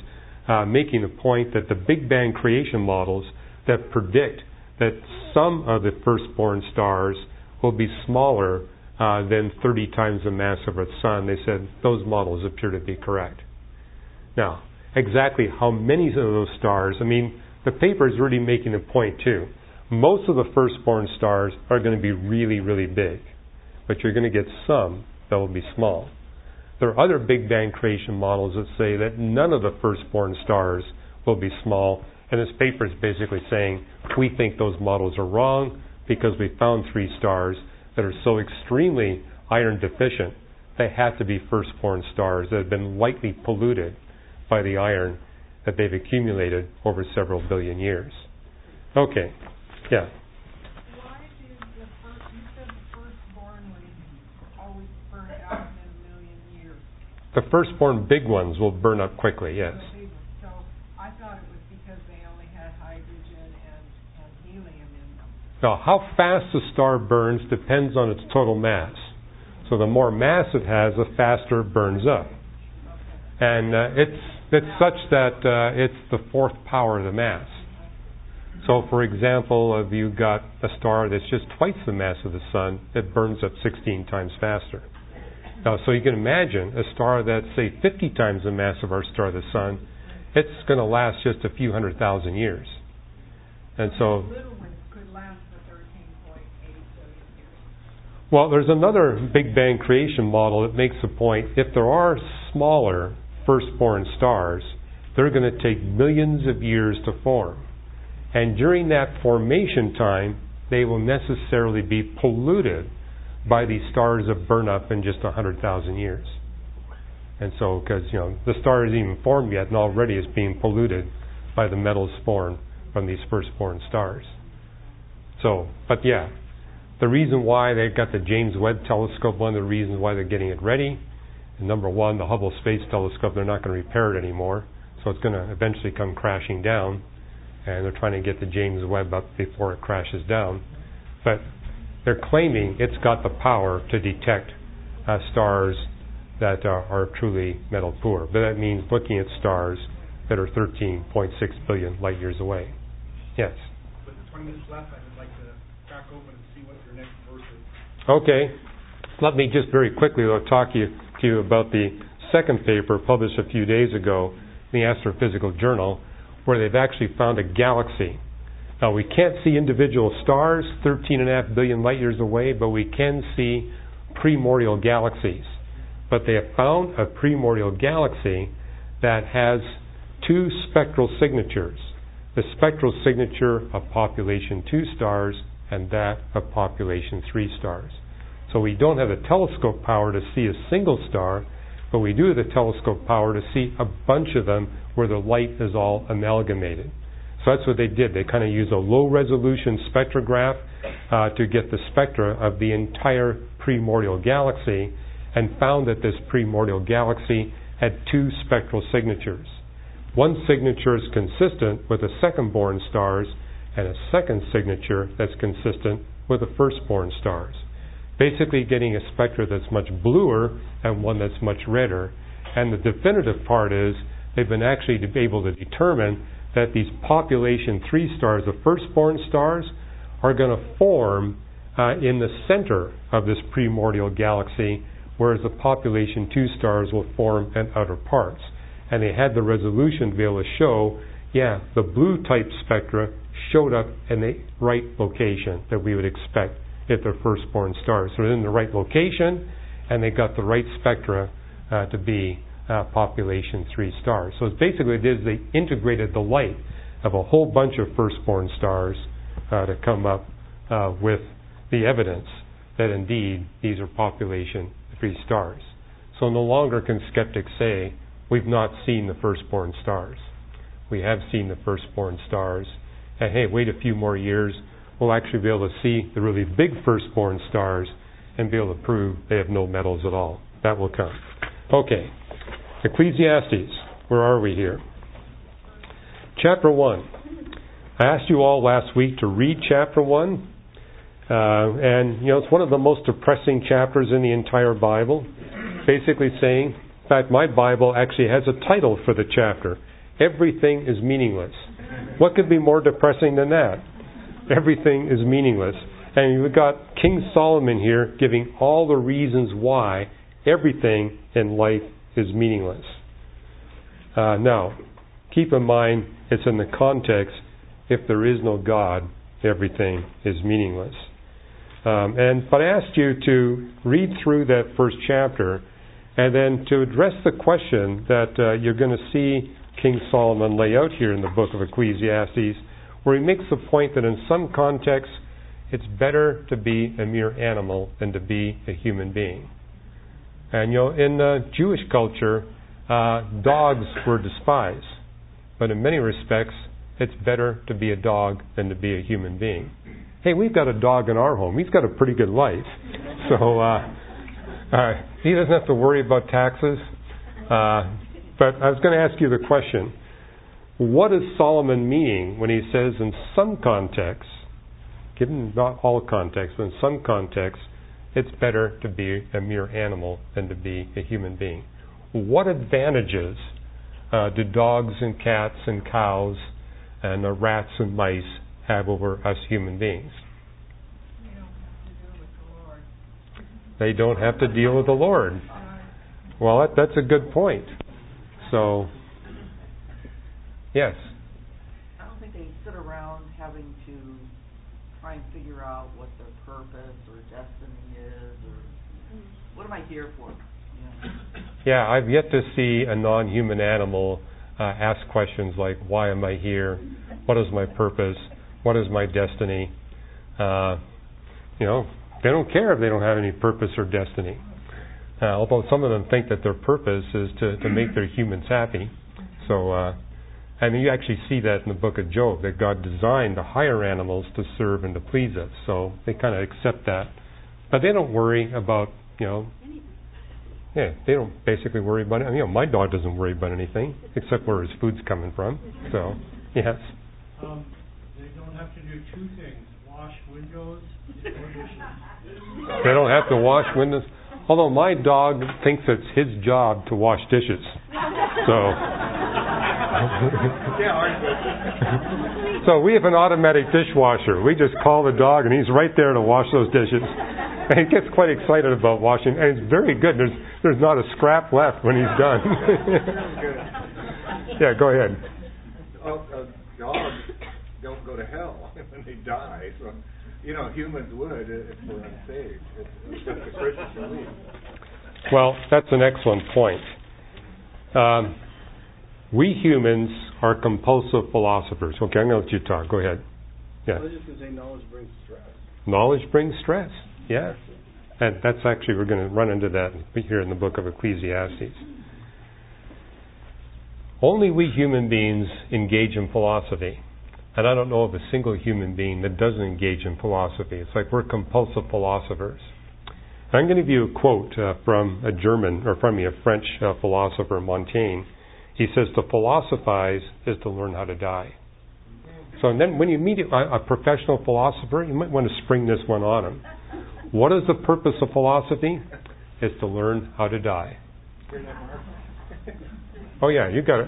making the point that the Big Bang creation models that predict that some of the firstborn stars will be smaller than 30 times the mass of our sun, they said those models appear to be correct. Now, exactly how many of those stars, the paper is really making a point too. Most of the firstborn stars are going to be really, really big, but you're going to get some that will be small. There are other Big Bang creation models that say that none of the firstborn stars will be small, and this paper is basically saying we think those models are wrong because we found 3 stars that are so extremely iron deficient they have to be firstborn stars that have been lightly polluted by the iron that they've accumulated over several billion years. Okay, yeah. Why do you said the firstborn would always burn out in a million years? The firstborn big ones will burn up quickly, yes. So I thought it was because they only had hydrogen and helium in them. Now, how fast a star burns depends on its total mass. So the more mass it has, the faster it burns up. And it's such that it's the 4th power of the mass. So, for example, if you've got a star that's just twice the mass of the sun, it burns up 16 times faster. Now, so you can imagine a star that's, say, 50 times the mass of our star, the sun, it's going to last just a few 100,000 years. And so, little ones could last for 13.8 billion years. Well, there's another Big Bang creation model that makes the point, if there are smaller firstborn stars, they're going to take millions of years to form. And during that formation time, they will necessarily be polluted by these stars that burn up in just 100,000 years. And so, because, the star isn't even formed yet, and already it's being polluted by the metals formed from these firstborn stars. So, but yeah, the reason why they've got the James Webb Telescope, one of the reasons why they're getting it ready, and number one, the Hubble Space Telescope, they're not going to repair it anymore, so it's going to eventually come crashing down, and they're trying to get the James Webb up before it crashes down. But they're claiming it's got the power to detect stars that are truly metal poor. But that means looking at stars that are 13.6 billion light years away. Yes? With the 20 minutes left, I'd like to crack open and see what your next verse is. Okay. Let me just very quickly talk to you about the second paper published a few days ago in the Astrophysical Journal, where they've actually found a galaxy. Now, we can't see individual stars 13.5 billion light years away, but we can see primordial galaxies. But they have found a primordial galaxy that has 2 spectral signatures. The spectral signature of population 2 stars and that of population 3 stars. So we don't have the telescope power to see a single star, but we do have the telescope power to see a bunch of them where the light is all amalgamated. So that's what they did. They kind of used a low-resolution spectrograph to get the spectra of the entire primordial galaxy, and found that this primordial galaxy had 2 spectral signatures. One signature is consistent with the second-born stars, and a second signature that's consistent with the first-born stars. Basically getting a spectra that's much bluer and one that's much redder. And the definitive part is they've been actually able to determine that these population 3 stars, the firstborn stars, are going to form in the center of this primordial galaxy, whereas the population 2 stars will form in outer parts. And they had the resolution to be able to show, the blue type spectra showed up in the right location that we would expect if they're firstborn stars. So they're in the right location, and they got the right spectra to be population 3 stars. So it's basically it is they integrated the light of a whole bunch of firstborn stars to come up with the evidence that indeed these are population 3 stars. So no longer can skeptics say we've not seen the firstborn stars. We have seen the firstborn stars, and hey, wait a few more years, we'll actually be able to see the really big firstborn stars and be able to prove they have no metals at all. That will come. Okay, Ecclesiastes, where are we here? Chapter 1. I asked you all last week to read chapter 1, and it's one of the most depressing chapters in the entire Bible. Basically saying, in fact, my Bible actually has a title for the chapter. Everything is meaningless. What could be more depressing than that? Everything is meaningless. And we've got King Solomon here giving all the reasons why everything in life is meaningless. Now, keep in mind, it's in the context, if there is no God, everything is meaningless. But I asked you to read through that first chapter and then to address the question that you're going to see King Solomon lay out here in the book of Ecclesiastes, where he makes the point that in some contexts it's better to be a mere animal than to be a human being. And in Jewish culture, dogs were despised. But in many respects, it's better to be a dog than to be a human being. Hey, we've got a dog in our home. He's got a pretty good life. So he doesn't have to worry about taxes. But I was going to ask you the question, what does Solomon mean when he says in some contexts, given not all contexts, but in some contexts, it's better to be a mere animal than to be a human being? What advantages do dogs and cats and cows and rats and mice have over us human beings? They don't have to deal with the Lord. Well, that's a good point. So, yes. I don't think they sit around having to try and figure out what their purpose or destiny is, or what am I here for? Yeah, I've yet to see a non-human animal ask questions like, why am I here? What is my purpose? What is my destiny? They don't care if they don't have any purpose or destiny. Although some of them think that their purpose is to make their humans happy. So, you actually see that in the book of Job, that God designed the higher animals to serve and to please us. So they kind of accept that. But they don't worry about, they don't basically worry about it. My dog doesn't worry about anything except where his food's coming from. So, yes. They don't have to do two things: wash windows or dishes. They don't have to wash windows. Although my dog thinks it's his job to wash dishes. So, so we have an automatic dishwasher. We just call the dog and he's right there to wash those dishes. And he gets quite excited about washing, and it's very good. There's not a scrap left when he's done. Yeah, go ahead. Well, dogs don't go to hell when they die, so humans would if we're unsaved. It's just a Christian belief. Well, that's an excellent point. We humans are compulsive philosophers. Okay, I'm going to let you talk. Go ahead. Yeah. I was just going to say knowledge brings stress. Knowledge brings stress. Yeah. And that's actually, we're going to run into that here in the book of Ecclesiastes. Only we human beings engage in philosophy. And I don't know of a single human being that doesn't engage in philosophy. It's like we're compulsive philosophers. And I'm going to give you a quote from a French philosopher, Montaigne. He says, to philosophize is to learn how to die. So then when you meet a professional philosopher, you might want to spring this one on him. What is the purpose of philosophy? It's to learn how to die. Oh yeah, you got it.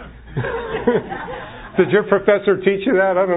Did your professor teach you that? I don't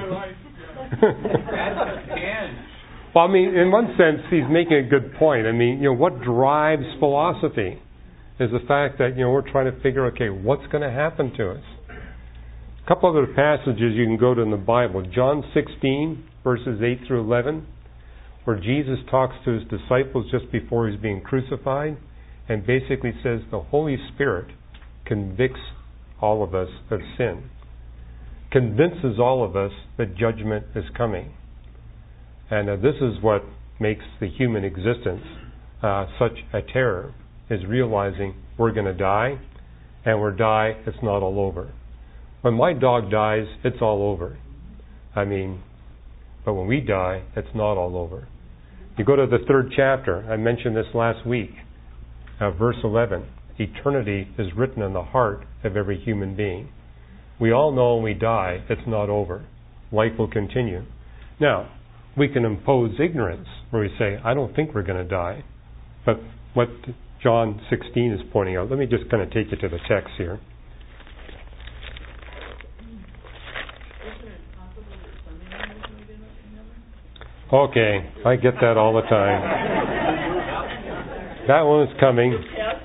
know. Well, in one sense, he's making a good point. What drives philosophy is the fact that, we're trying to figure, okay, what's going to happen to us? A couple other passages you can go to in the Bible. John 16, verses 8 through 11, where Jesus talks to his disciples just before he's being crucified, and basically says the Holy Spirit convicts all of us of sin, convinces all of us that judgment is coming. And this is what makes the human existence such a terror, is realizing we're going to die, and when we die, it's not all over. When my dog dies, it's all over. But when we die, it's not all over. You go to the 3rd chapter, I mentioned this last week, verse 11. Eternity is written in the heart of every human being. We all know when we die, it's not over. Life will continue. Now, we can impose ignorance, where we say, I don't think we're going to die. But what John 16 is pointing out, let me just kind of take you to the text here. Okay, I get that all the time. That one is coming.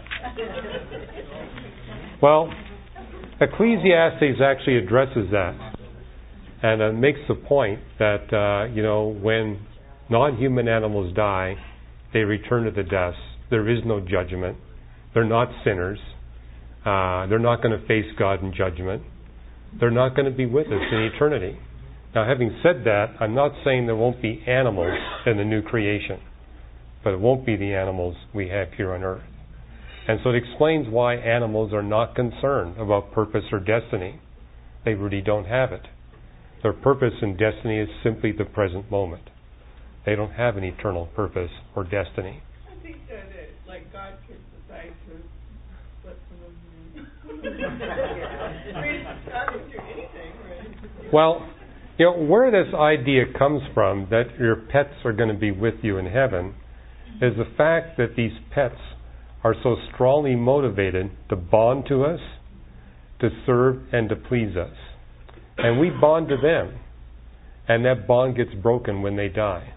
Well, Ecclesiastes actually addresses that. And it makes the point that, when non-human animals die, they return to the dust. There is no judgment. They're not sinners. They're not going to face God in judgment. They're not going to be with us in eternity. Now, having said that, I'm not saying there won't be animals in the new creation, but it won't be the animals we have here on earth. And so it explains why animals are not concerned about purpose or destiny. They really don't have it. Their purpose and destiny is simply the present moment. They don't have an eternal purpose or destiny. I think that God could decide to let some of them not do anything, right? Well, where this idea comes from that your pets are going to be with you in heaven is the fact that these pets are so strongly motivated to bond to us, to serve, and to please us. And we bond to them, and that bond gets broken when they die.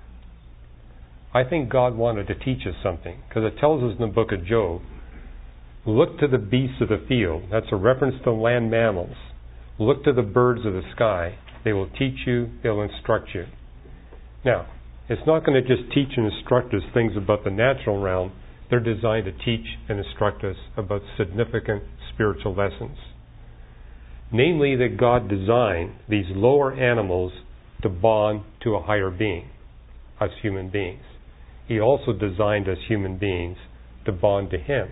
I think God wanted to teach us something, because it tells us in the book of Job, look to the beasts of the field. That's a reference to land mammals. Look to the birds of the sky. They will teach you, they'll instruct you. Now, it's not going to just teach and instruct us things about the natural realm. They're designed to teach and instruct us about significant spiritual lessons. Namely, that God designed these lower animals to bond to a higher being, us human beings. He also designed us human beings to bond to Him.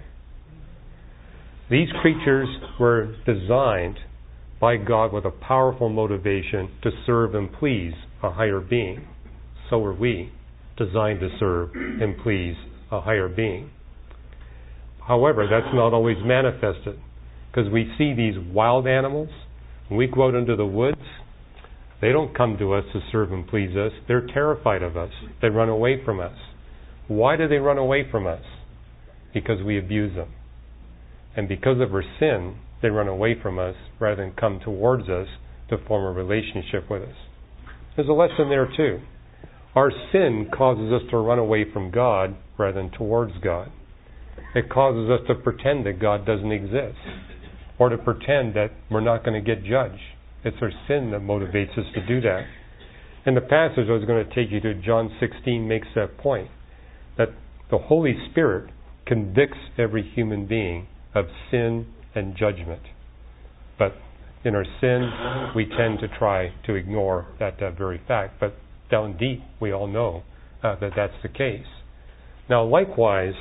These creatures were designed by God with a powerful motivation to serve and please a higher being. So are we, designed to serve and please a higher being. However, that's not always manifested, because we see these wild animals. When we go out into the woods, they don't come to us to serve and please us. They're terrified of us. They run away from us. Why do they run away from us? Because we abuse them. And because of our sin, they run away from us rather than come towards us to form a relationship with us. There's a lesson there too. Our sin causes us to run away from God rather than towards God. It causes us to pretend that God doesn't exist, or to pretend that we're not going to get judged. It's our sin that motivates us to do that. And the passage I was going to take you to, John 16, makes that point, that the Holy Spirit convicts every human being of sin and judgment. But in our sin, we tend to try to ignore that very fact. But down deep, we all know that that's the case. Now, likewise,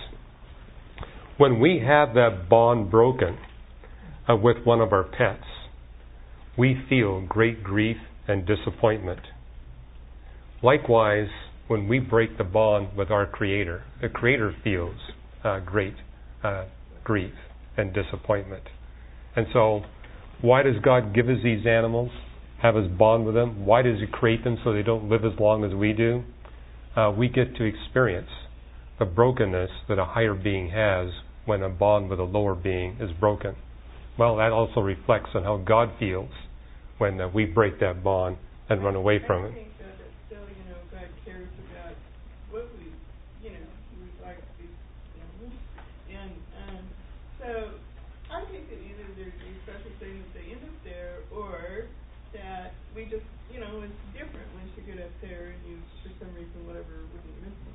when we have that bond broken with one of our pets, we feel great grief and disappointment. Likewise, when we break the bond with our Creator, the Creator feels great grief and disappointment. And so, why does God give us these animals, have us bond with them? Why does He create them so they don't live as long as we do? We get to experience the brokenness that a higher being has when a bond with a lower being is broken. Well, that also reflects on how God feels when we break that bond and run away from Him. I think that still, God cares about what we like these animals. And so I think that either there's a special thing that they end up there, or that we just, it's different once you get up there and you, for some reason, whatever, wouldn't miss them.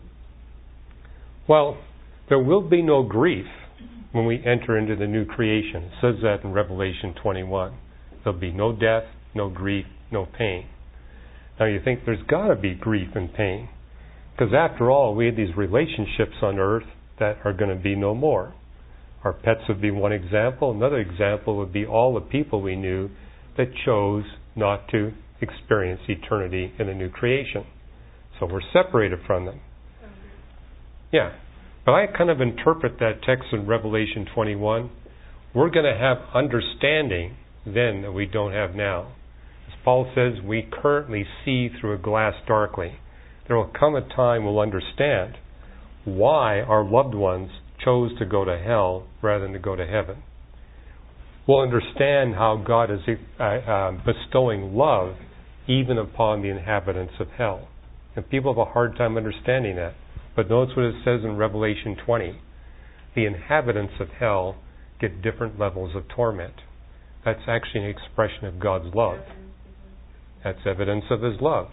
Well, there will be no grief when we enter into the new creation. It says that in Revelation 21. There'll be no death, no grief, no pain. Now you think there's got to be grief and pain, because after all, we have these relationships on earth that are going to be no more. Our pets would be one example. Another example would be all the people we knew that chose not to experience eternity in a new creation. So we're separated from them. Yeah. But I kind of interpret that text in Revelation 21. We're going to have understanding then that we don't have now. As Paul says, we currently see through a glass darkly. There will come a time we'll understand why our loved ones chose to go to hell rather than to go to heaven. We'll understand how God is bestowing love even upon the inhabitants of hell. And people have a hard time understanding that. But notice what it says in Revelation 20. The inhabitants of hell get different levels of torment. That's actually an expression of God's love. That's evidence of His love.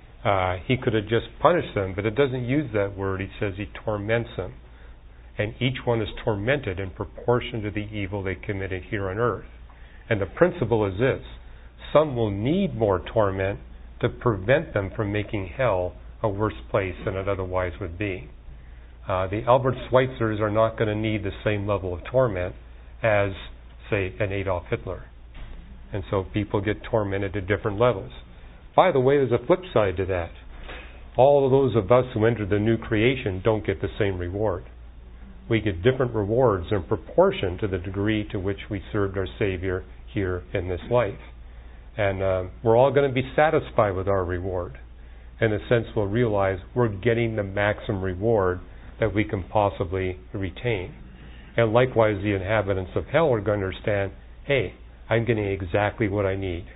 He could have just punished them, but it doesn't use that word. He says He torments them. And each one is tormented in proportion to the evil they committed here on earth. And the principle is this. Some will need more torment to prevent them from making hell a worse place than it otherwise would be. The Albert Schweitzers are not going to need the same level of torment as, say, an Adolf Hitler. And so people get tormented at different levels. By the way, there's a flip side to that. All of those of us who enter the new creation don't get the same reward. We get different rewards in proportion to the degree to which we served our Savior here in this life. And we're all going to be satisfied with our reward. In a sense, we'll realize we're getting the maximum reward that we can possibly retain. And likewise, the inhabitants of hell are going to understand, hey, I'm getting exactly what I need.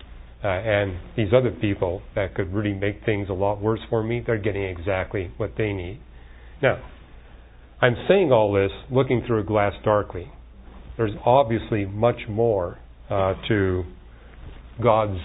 And these other people that could really make things a lot worse for me, they're getting exactly what they need. Now, I'm saying all this looking through a glass darkly. There's obviously much more to God's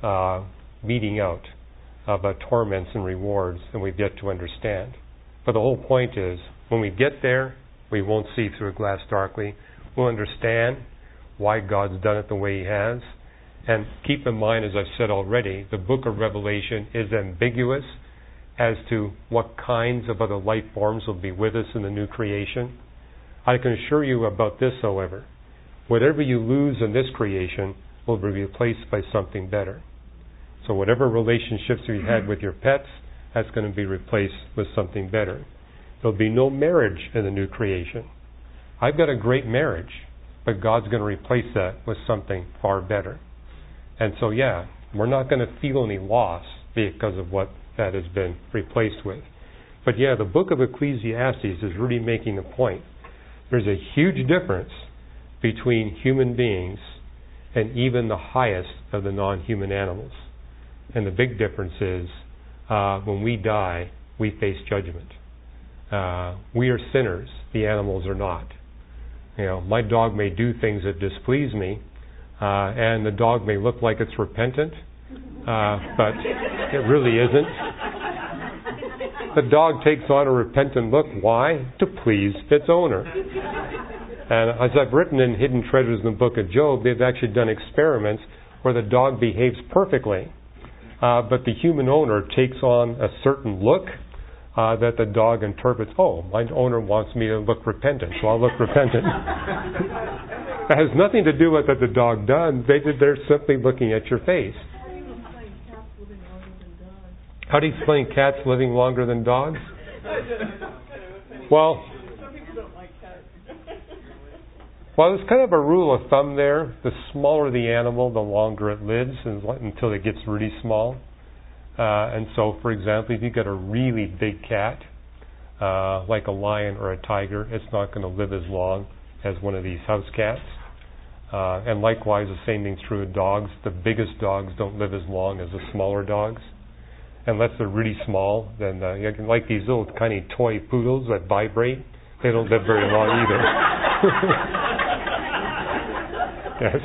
meting out of torments and rewards than we've yet to understand. But the whole point is, when we get there, we won't see through a glass darkly. We'll understand why God's done it the way He has. And keep in mind, as I've said already, the book of Revelation is ambiguous as to what kinds of other life forms will be with us in the new creation. I can assure you about this, however. Whatever you lose in this creation will be replaced by something better. So whatever relationships you had with your pets, that's going to be replaced with something better. There'll be no marriage in the new creation. I've got a great marriage, but God's going to replace that with something far better. And so, yeah, we're not going to feel any loss because of what that has been replaced with. But yeah, the book of Ecclesiastes is really making the point. There's a huge difference between human beings and even the highest of the non-human animals. And the big difference is when we die, we face judgment. We are sinners. The animals are not. You know, my dog may do things that displease me, and the dog may look like it's repentant, but it really isn't. The dog takes on a repentant look. Why? To please its owner. And as I've written in Hidden Treasures in the book of Job, they've actually done experiments where the dog behaves perfectly, but the human owner takes on a certain look that the dog interprets, oh, my owner wants me to look repentant, so I'll look repentant. It has nothing to do with what the dog does. They're simply looking at your face. How do you explain cats living longer than dogs? Well, there's kind of a rule of thumb there. The smaller the animal, the longer it lives until it gets really small. And so, for example, if you've got a really big cat, like a lion or a tiger, it's not going to live as long as one of these house cats. And likewise, the same thing's true of dogs. The biggest dogs don't live as long as the smaller dogs. Unless they're really small, then like these little tiny toy poodles that vibrate, they don't live very long either. Yes.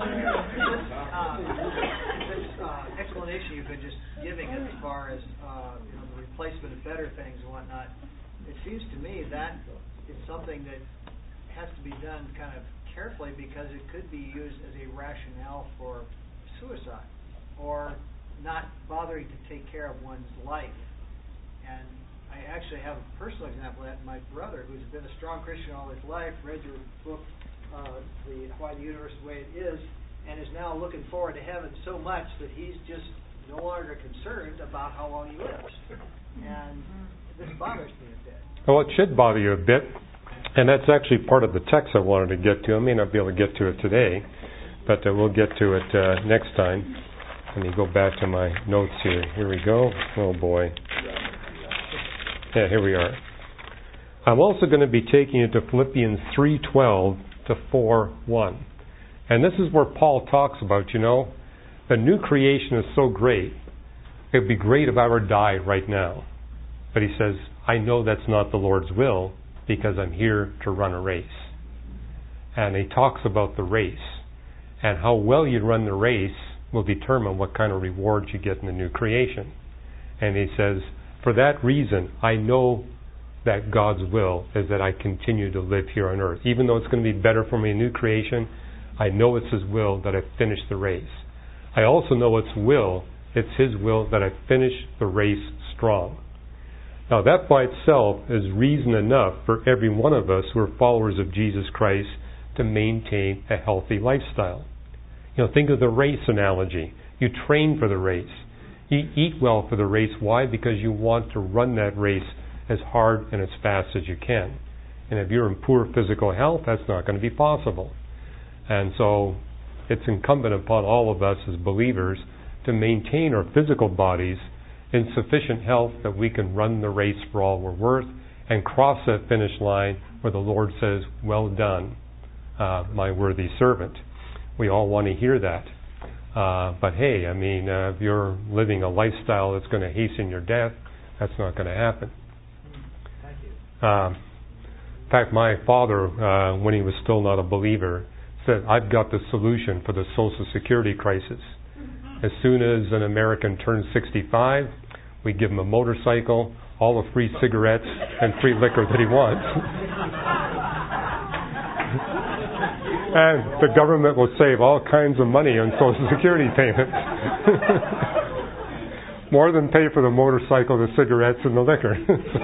This explanation you've been just giving as far as the replacement of better things and whatnot, it seems to me that is something that has to be done kind of carefully, because it could be used as a rationale for suicide or not bothering to take care of one's life. And I actually have a personal example of that. My brother, who's been a strong Christian all his life, read your book, Why the Universe is the Way It Is, and is now looking forward to heaven so much that he's just no longer concerned about how long he lives. And this bothers me a bit. Well, it should bother you a bit. And that's actually part of the text I wanted to get to. I may not be able to get to it today, but we'll get to it next time. Let me go back to my notes here. Here we go. Oh, boy. Yeah, here we are. I'm also going to be taking you to Philippians 3:12 to 4:1. And this is where Paul talks about, the new creation is so great it'd be great if I were to die right now. But he says, I know that's not the Lord's will because I'm here to run a race. And he talks about the race. And how well you run the race will determine what kind of rewards you get in the new creation. And he says, for that reason, I know that God's will is that I continue to live here on earth. Even though it's going to be better for me in new creation, I know it's His will that I finish the race. I also know it's His will that I finish the race strong. Now that by itself is reason enough for every one of us who are followers of Jesus Christ to maintain a healthy lifestyle. Think of the race analogy. You train for the race. You eat well for the race. Why? Because you want to run that race as hard and as fast as you can. And if you're in poor physical health, that's not going to be possible. And so it's incumbent upon all of us as believers to maintain our physical bodies in sufficient health that we can run the race for all we're worth and cross that finish line where the Lord says, well done, my worthy servant. We all want to hear that. But hey, if you're living a lifestyle that's going to hasten your death, that's not going to happen. Thank you. In fact, my father, when he was still not a believer, said, I've got the solution for the Social Security crisis. As soon as an American turns 65, we give him a motorcycle, all the free cigarettes, and free liquor that he wants. And the government will save all kinds of money on Social Security payments. More than pay for the motorcycle, the cigarettes, and the liquor.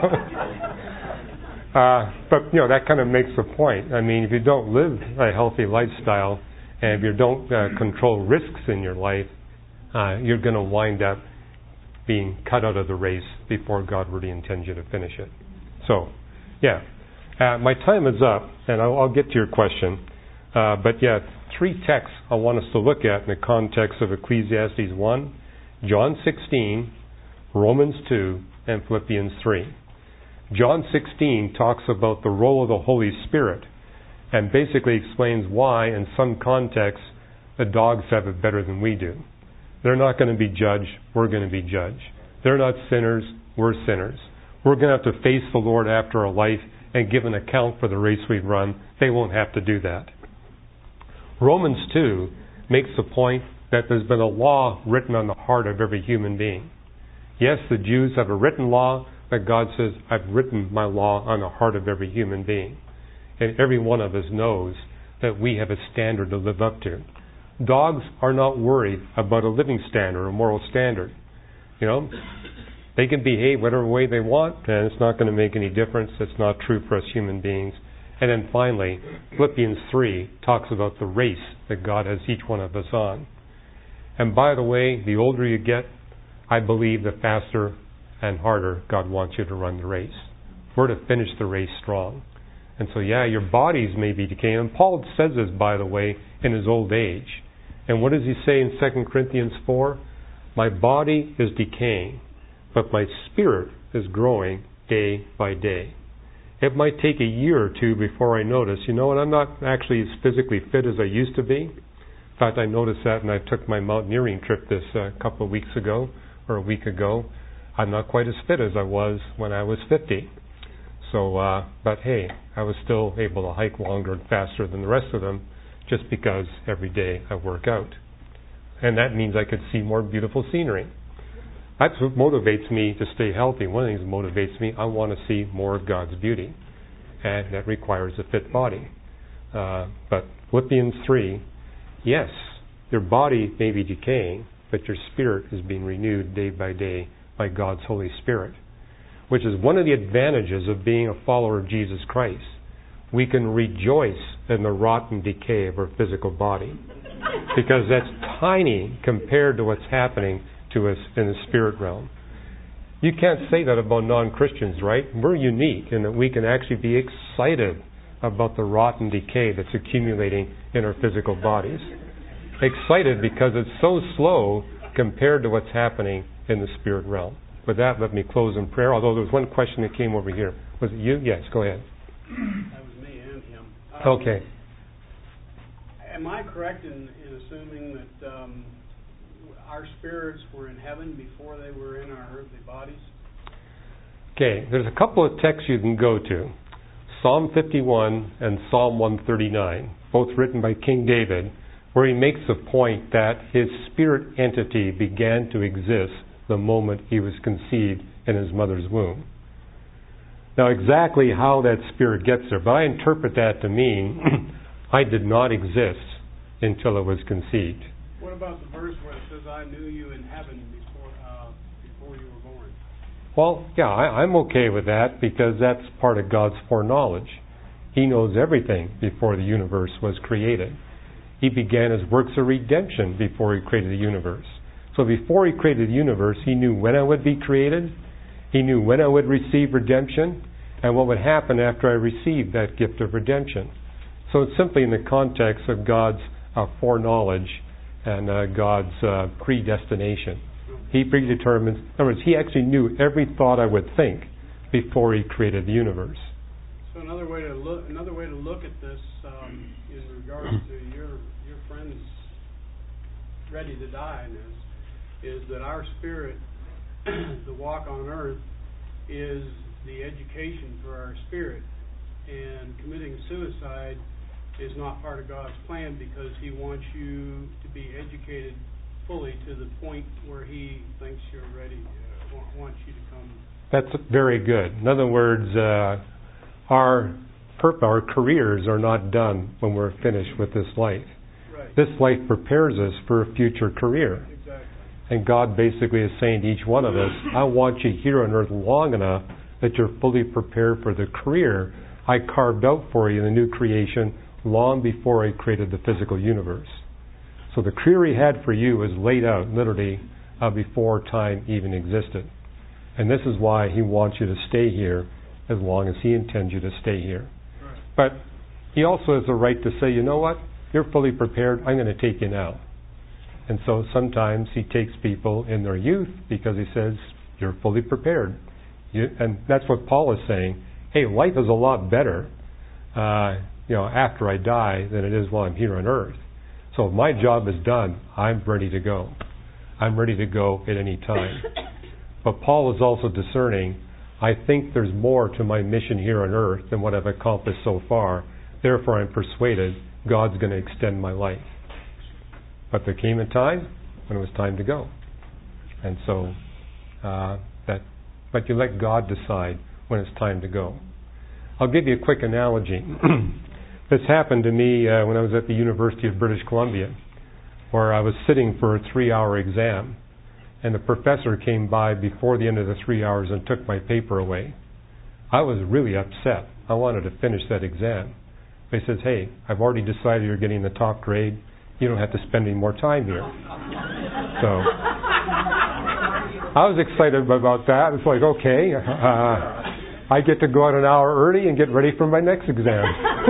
But that kind of makes the point. If you don't live a healthy lifestyle, and if you don't control risks in your life, you're going to wind up being cut out of the race before God really intends you to finish it. So, my time is up, and I'll get to your question. But three texts I want us to look at in the context of Ecclesiastes 1, John 16, Romans 2, and Philippians 3. John 16 talks about the role of the Holy Spirit and basically explains why, in some contexts, the dogs have it better than we do. They're not going to be judged, we're going to be judged. They're not sinners, we're sinners. We're going to have to face the Lord after our life and give an account for the race we've run. They won't have to do that. Romans 2 makes the point that there's been a law written on the heart of every human being. Yes, the Jews have a written law, but God says, I've written my law on the heart of every human being. And every one of us knows that we have a standard to live up to. Dogs are not worried about a living standard, a moral standard. They can behave whatever way they want, and it's not going to make any difference. It's not true for us human beings. And then finally, Philippians 3 talks about the race that God has each one of us on. And by the way, the older you get, I believe the faster and harder God wants you to run the race. We're to finish the race strong. And so, your bodies may be decaying. And Paul says this, by the way, in his old age. And what does he say in 2 Corinthians 4? My body is decaying, but my spirit is growing day by day. It might take a year or two before I notice, I'm not actually as physically fit as I used to be. In fact, I noticed that when I took my mountaineering trip this couple of weeks ago, or a week ago. I'm not quite as fit as I was when I was 50. So, but hey, I was still able to hike longer and faster than the rest of them just because every day I work out. And that means I could see more beautiful scenery. That's what motivates me to stay healthy. One of the things that motivates me, I want to see more of God's beauty. And that requires a fit body. But Philippians 3, yes, your body may be decaying, but your spirit is being renewed day by day by God's Holy Spirit, which is one of the advantages of being a follower of Jesus Christ. We can rejoice in the rot and decay of our physical body because that's tiny compared to what's happening to us in the spirit realm. You can't say that about non-Christians, right? We're unique in that we can actually be excited about the rot and decay that's accumulating in our physical bodies. Excited because it's so slow compared to what's happening in the spirit realm. With that, let me close in prayer, although there was one question that came over here. Was it you? Yes, go ahead. That was me and him. Okay. Am I correct in assuming that our spirits were in heaven before they were in our earthly bodies? Okay, there's a couple of texts you can go to. Psalm 51 and Psalm 139, both written by King David, where he makes the point that his spirit entity began to exist the moment he was conceived in his mother's womb. Now, exactly how that spirit gets there, but I interpret that to mean I did not exist until I was conceived. What about the verse where it says, I knew you in heaven before you were born? Well, yeah, I'm okay with that because that's part of God's foreknowledge. He knows everything before the universe was created. He began his works of redemption before he created the universe. So before he created the universe, he knew when I would be created, he knew when I would receive redemption, and what would happen after I received that gift of redemption. So it's simply in the context of God's foreknowledge and God's predestination. He predetermined, in other words, he actually knew every thought I would think before he created the universe. So another way to look at this in regards to your friends ready to die in this is that our spirit, the walk on earth, is the education for our spirit, and committing suicide is not part of God's plan because he wants you to be educated fully to the point where he thinks you're ready, wants you to come. That's very good. In other words, our careers are not done when we're finished with this life. Right. This life prepares us for a future career. Exactly. And God basically is saying to each one of us, I want you here on earth long enough that you're fully prepared for the career I carved out for you in the new creation long before I created the physical universe. So the career he had for you is laid out literally before time even existed. And this is why he wants you to stay here as long as he intends you to stay here. Right. But he also has the right to say, you know what, you're fully prepared, I'm going to take you now. And so sometimes he takes people in their youth because he says, you're fully prepared. And that's what Paul is saying. Hey, life is a lot better after I die than it is while I'm here on earth. So if my job is done, I'm ready to go. I'm ready to go at any time. But Paul is also discerning, I think there's more to my mission here on earth than what I've accomplished so far. Therefore, I'm persuaded God's going to extend my life. But there came a time when it was time to go. And so, but you let God decide when it's time to go. I'll give you a quick analogy. This happened to me when I was at the University of British Columbia, where I was sitting for a 3-hour exam, and the professor came by before the end of the 3 hours and took my paper away. I was really upset. I wanted to finish that exam. But he says, hey, I've already decided you're getting the top grade. You don't have to spend any more time here. So I was excited about that. It's like, okay, I get to go out an hour early and get ready for my next exam.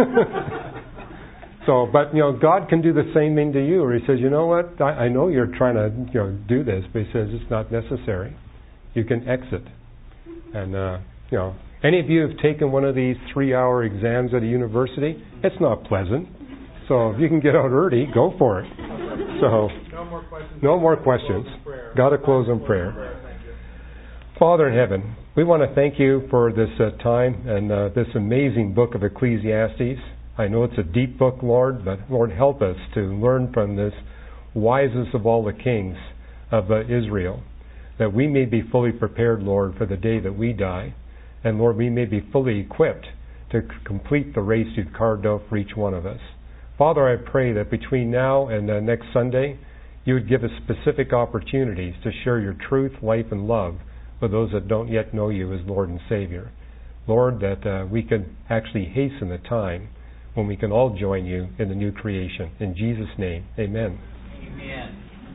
So, but God can do the same thing to you. Or He says, you know what? I know you're trying to do this, but He says it's not necessary. You can exit. And any of you have taken one of these 3-hour exams at a university? It's not pleasant. So if you can get out early, go for it. So no more questions. Got to close in prayer. Father in heaven, we want to thank you for this time and this amazing book of Ecclesiastes. I know it's a deep book, Lord, but Lord, help us to learn from this wisest of all the kings of Israel, that we may be fully prepared, Lord, for the day that we die. And Lord, we may be fully equipped to complete the race you've carved out for each one of us. Father, I pray that between now and next Sunday, you would give us specific opportunities to share your truth, life, and love with those that don't yet know you as Lord and Savior. Lord, that we can actually hasten the time when we can all join you in the new creation. In Jesus' name, amen.